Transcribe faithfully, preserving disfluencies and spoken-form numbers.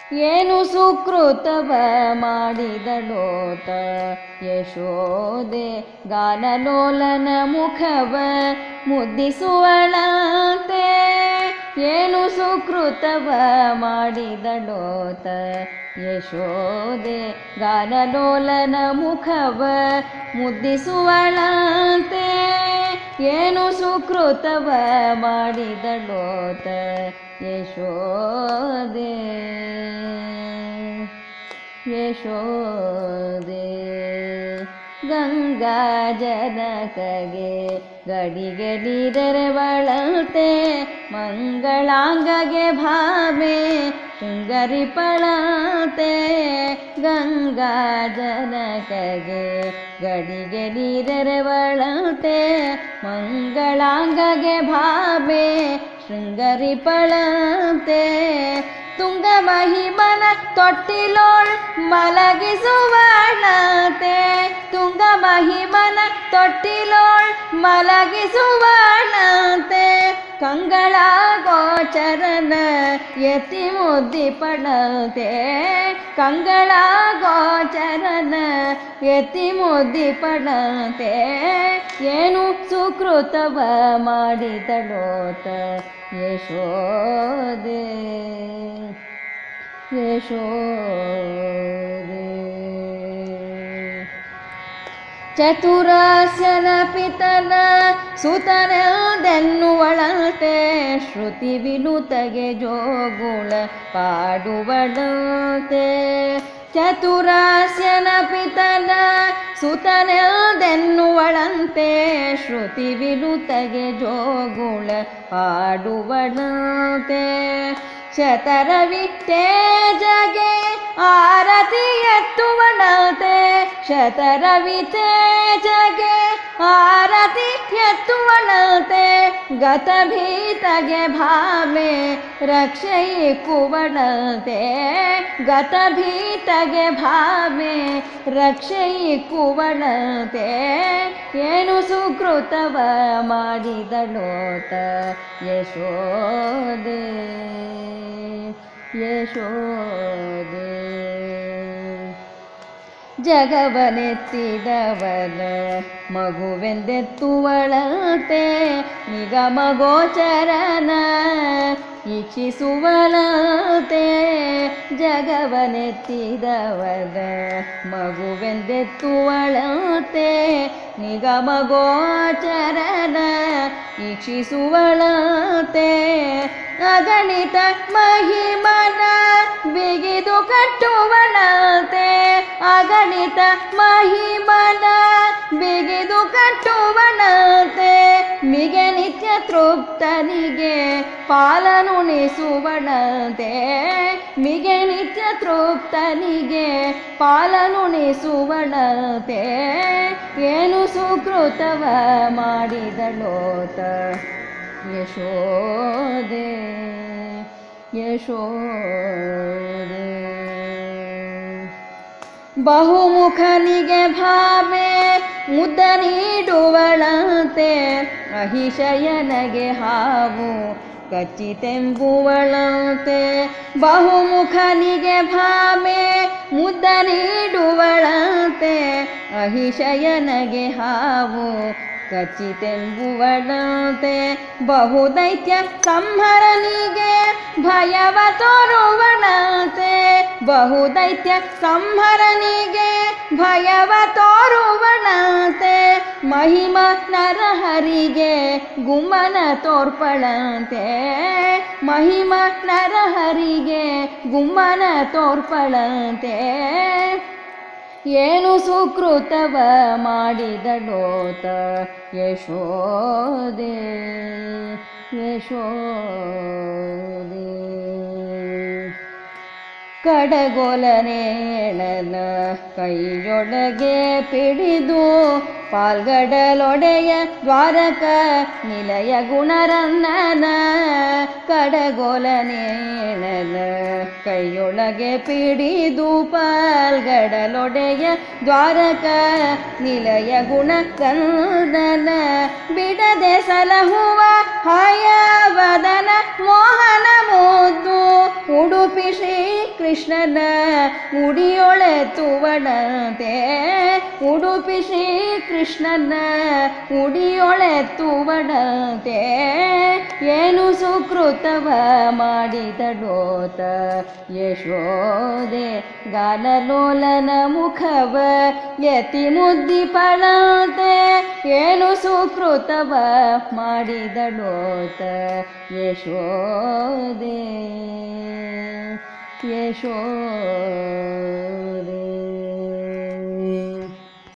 ಏನು ಸುಕೃತವ ಮಾಡಿದಳೋತ ಯಶೋದೆ ಗಾನಲೋಲನ ಮುಖವ ಮುದ್ದಿಸುವಳಂತೆ. ಏನು ಸುಕೃತವ ಮಾಡಿದಳೋತ ಯಶೋದೆ ಗಾನಲೋಲನ ಮುಖವ ಮುದ್ದಿಸುವಳಂತೆ. ಏನು ಸುಕೃತವ ಮಾಡಿದಳೋತ ಯಶೋದೆ ಯಶೋದೆ. ಗಂಗಾ ಜನಕಗೆ ಗಡಿಗೆ ನೀರೆರವಳಂತೆ ಮಂಗಳಾಂಗಗೆ ಭಾಮೆ ಶೃಂಗರಿಪಳಂತೆ. ಗಂಗಾ ಜನಕಗೆ ಗಡಿಗೆ ನೀರೆರವಳಂತೆ ಮಂಗಳಾಂಗಗೆ ಭಾಮೆ ಶೃಂಗರಿಪಳಂತೆ. ತುಂಗ ಮಹಿಮನ ತೊಟ್ಟಿಲೋಳ್ ಮಲಗಿಸುವಳಂತೆ. ತುಂಗ ಮಹಿಮನ ತೊಟ್ಟಿಲೋಳ್ ಮಲಗಿಸುವಳಂತೆ. ಕಂಗಳ ಗೋಚರನ ಎತ್ತಿ ಮುದ್ದಿಪಳಂತೆ. ಕಂಗಳ ಗೋಚರನ ಎತ್ತಿ ಮುದ್ದಿಪಳಂತೆ. ಏನು ಸುಕೃತವ ಮಾಡಿದಳೋತ ಯಶೋದೆ ಯಶೋದೆ. ಚತುರಾಸ್ಯನ ಪಿತನ ಸುತನೆಂದೆನ್ನುವಳಂತೆ ಶ್ರುತಿ ವಿನುತಗೆ ಜೋಗುಳ ಪಾಡುವಳಂತೆ. ಚತುರಾಸ್ಯನ ಪಿತನ ಸುತನೆಂದೆನ್ನುವಳಂತೆ ಶ್ರುತಿ ವಿನುತಗೆ ಜೋಗುಳ ಪಾಡುವಳಂತೆ. ಶತರವಿ ತೇಜಗೆ ಆರತಿ ಎತ್ತುವಳಂತೆ. ಶತರವಿ ತೇಜಗೆ ಆರತಿ ಎತ್ತುವಳಂತೆ. ಗತಭೀತಗೆ ಭಾಮೆ ರಕ್ಷೆಯಿಕ್ಕುವಳಂತೆ. ಗತಭೀತಗೆ ಭಾಮೆ ರಕ್ಷೆಯಿಕ್ಕುವಳಂತೆ. ಏನು ಸುಕೃತವ ಮಾಡಿದಳೋತ ಯಶೋದೆ ಯಶೋದೆ. ಜಗವನೆತ್ತಿದವನ ಮಗುವೆಂದೆತ್ತುವಳಂತೆ ನಿಗಮ ಗೋಚರನ ಈಕ್ಷಿಸುವಳಂತೆ. ಜಗವನೆತ್ತಿದವನ ಮಗುವೆಂದೆತ್ತುವಳಂತೆ ನಿಗಮ ಗೋಚರನ ಈಕ್ಷಿಸುವಳಂತೆ. ಅಗಣಿತ ಮಹಿಮನ ಬಿಗಿದು ಕಟ್ಟುವಳಂತೆ. ಅಗಣಿತ ಮಹಿಮನ ಬಿಗಿದು ಕಟ್ಟುವಳಂತೆ. ಮಿಗೆ ನಿತ್ಯ ತೃಪ್ತನಿಗೆ ಪಾಲನುಣಿಸುವಳಂತೆ. ಮಿಗೆ ನಿತ್ಯ ತೃಪ್ತನಿಗೆ ಪಾಲನುಣಿಸುವಳಂತೆ. ಏನು ಸುಕೃತವ ಮಾಡಿದಳೋತ ಯಶೋದೆ ಯಶೋದೆ. ಬಹುಮುಖನಿಗೆ ಭಾಮೆ ಮುದ್ದ ನೀಡುವಳಂತೆ ಅಹಿಶಯನಗೆ ಹಾವು ಕಚ್ಚಿತೆಂಬುವಳಂತೆ. ಬಹುಮುಖನಿಗೆ ಭಾಮೆ ಮುದ್ದ ನೀಡುವಳಂತೆ ಅಹಿಶಯನಗೆ ಹಾವು ಕಚ್ಚಿತೆಂಬುವಳಂತೆ. ಬಹುದೈತ್ಯ ಸಂಹರನಿಗೆ ಭಯವ ತೋರುವಳಂತೆ. ಬಹುದೈತ್ಯ ಸಂಹರನಿಗೆ ಭಯವ ತೋರುವಳಂತೆ. ಮಹಿಮ ನರಹರಿಗೆ ಗುಮ್ಮನ ತೋರ್ಪಳಂತೆ. ಮಹಿಮ ನರಹರಿಗೆ ಗುಮ್ಮನ ತೋರ್ಪಳಂತೆ. ಏನು ಸುಕೃತವ ಮಾಡಿದಳೋತ ಯಶೋದೆ ಯಶೋದೆ. ಕಡಗೋಲನೇಳನ ಕೈಯೊಳಗೆ ಪಿಡಿದು ಪಾಲ್ಗಡಲೊಡೆಯ ದ್ವಾರಕ ನಿಲಯ ಗುಣರನ್ನನ. ಕಡಗೋಲನೇಳನ ಕೈಯೊಳಗೆ ಪಿಡಿದು ಪಾಲ್ಗಡಲೊಡೆಯ ದ್ವಾರಕ ನಿಲಯ ಗುಣರನ್ನನ. ಬಿಡದೆ ಸಲಹುವ ಹಯವದನ ಮೋಹನ ಮುದ್ದು ಉಡುಪಿ ಶ್ರೀ ಕೃಷ್ಣನ ಮುಡಿಯೊಳೆತ್ತುವನಂತೆ ಉಡುಪಿ ಶ್ರೀ ಕೃಷ್ಣನ ಮುಡಿಯೊಳೆತ್ತುವನಂತೆ ಏನು ಸುಕೃತವ ಮಾಡಿದಳೋತ ಯಶೋದೆ ಗಾನಲೋಲನ ಮುಖವ ಯತಿ ಮುದ್ದಿಪಳಂತೆ ಏನು ಸುಕೃತವ ಮಾಡಿದಳೋತ ಯಶೋದೆ ಯಶೋದೆ